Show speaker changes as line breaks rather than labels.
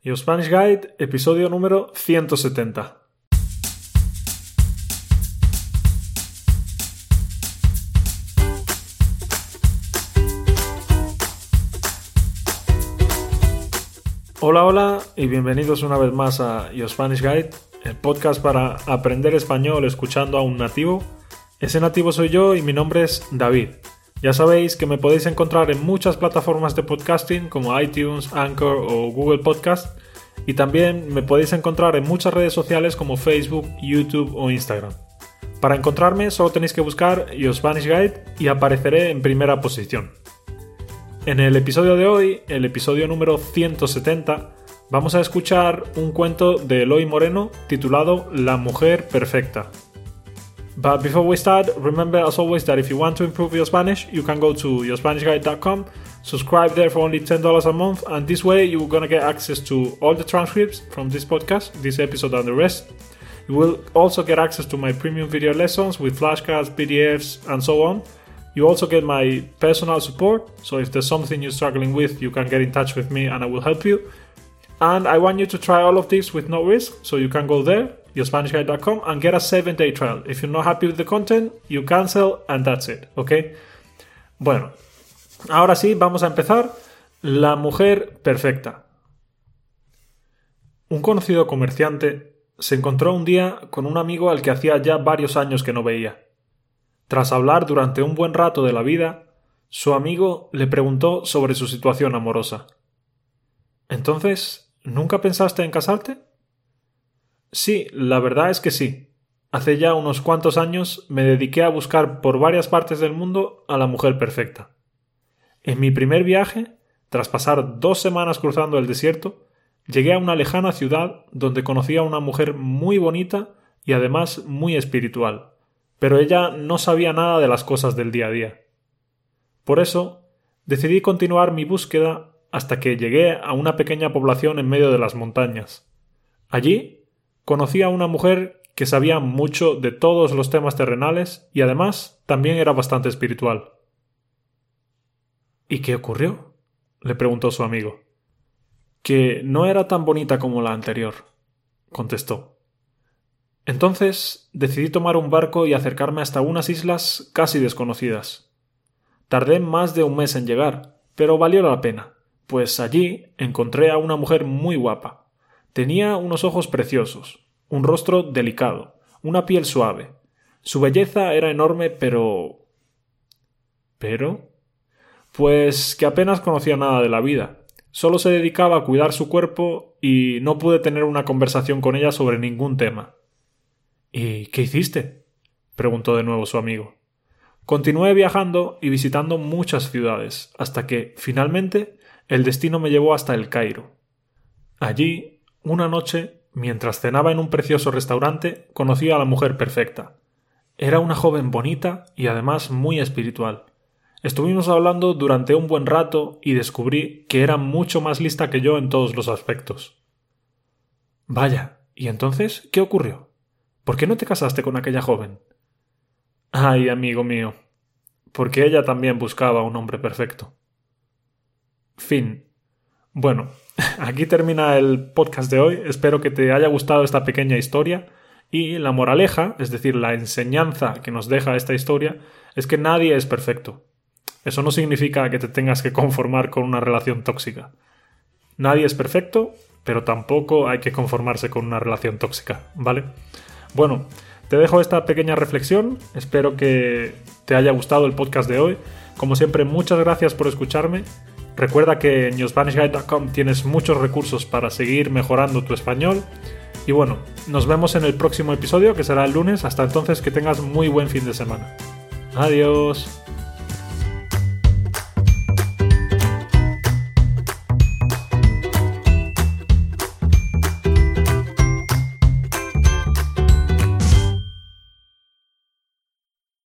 Your Spanish Guide, episodio número 170. Hola y bienvenidos una vez más a Your Spanish Guide, el podcast para aprender español escuchando a un nativo. Ese nativo soy yo y mi nombre es David. Ya sabéis que me podéis encontrar en muchas plataformas de podcasting como iTunes, Anchor o Google Podcast, y también me podéis encontrar en muchas redes sociales como Facebook, YouTube o Instagram. Para encontrarme solo tenéis que buscar Your Spanish Guide y apareceré en primera posición. En el episodio de hoy, el episodio número 170, vamos a escuchar un cuento de Eloy Moreno titulado La mujer perfecta. But before we start, remember as always that if you want to improve your Spanish, you can go to yourspanishguide.com, subscribe there for only $10 a month, and this way you're gonna get access to all the transcripts from this podcast, this episode and the rest. You will also get access to my premium video lessons with flashcards, PDFs, and so on. You also get my personal support, so if there's something you're struggling with, you can get in touch with me and I will help you. And I want you to try all of this with no risk, so you can go there, yourspanishguide.com, and get a 7-day trial. If you're not happy with the content, you cancel and that's it, ¿ok? Bueno, ahora sí, vamos a empezar. La mujer perfecta. Un conocido comerciante se encontró un día con un amigo al que hacía ya varios años que no veía. Tras hablar durante un buen rato de la vida, su amigo le preguntó sobre su situación amorosa. «¿Entonces, nunca pensaste en casarte?» «Sí, la verdad es que sí. Hace ya unos cuantos años me dediqué a buscar por varias partes del mundo a la mujer perfecta. En mi primer viaje, tras pasar 2 semanas cruzando el desierto, llegué a una lejana ciudad donde conocí a una mujer muy bonita y además muy espiritual. Pero ella no sabía nada de las cosas del día a día. Por eso, decidí continuar mi búsqueda hasta que llegué a una pequeña población en medio de las montañas. Allí, conocí a una mujer que sabía mucho de todos los temas terrenales y además también era bastante espiritual. «¿Y qué ocurrió?», le preguntó su amigo. «Que no era tan bonita como la anterior», contestó. Entonces decidí tomar un barco y acercarme hasta unas islas casi desconocidas. Tardé más de un mes en llegar, pero valió la pena, pues allí encontré a una mujer muy guapa. Tenía unos ojos preciosos, un rostro delicado, una piel suave. Su belleza era enorme, pero... Pues que apenas conocía nada de la vida. Solo se dedicaba a cuidar su cuerpo y no pude tener una conversación con ella sobre ningún tema. «¿Y qué hiciste?», preguntó de nuevo su amigo. «Continué viajando y visitando muchas ciudades, hasta que, finalmente, el destino me llevó hasta El Cairo. Allí, una noche, mientras cenaba en un precioso restaurante, conocí a la mujer perfecta. Era una joven bonita y además muy espiritual. Estuvimos hablando durante un buen rato y descubrí que era mucho más lista que yo en todos los aspectos». «Vaya, ¿y entonces qué ocurrió? ¿Por qué no te casaste con aquella joven?» «Ay, amigo mío, porque ella también buscaba un hombre perfecto». Fin. Bueno, aquí termina el podcast de hoy. Espero que te haya gustado esta pequeña historia. Y la moraleja, es decir, la enseñanza que nos deja esta historia, es que nadie es perfecto. Eso no significa que te tengas que conformar con una relación tóxica. Nadie es perfecto, pero tampoco hay que conformarse con una relación tóxica, ¿vale? Bueno, te dejo esta pequeña reflexión, espero que te haya gustado el podcast de hoy. Como siempre, muchas gracias por escucharme. Recuerda que en yourspanishguide.com tienes muchos recursos para seguir mejorando tu español. Y bueno, nos vemos en el próximo episodio, que será el lunes. Hasta entonces, que tengas muy buen fin de semana. Adiós.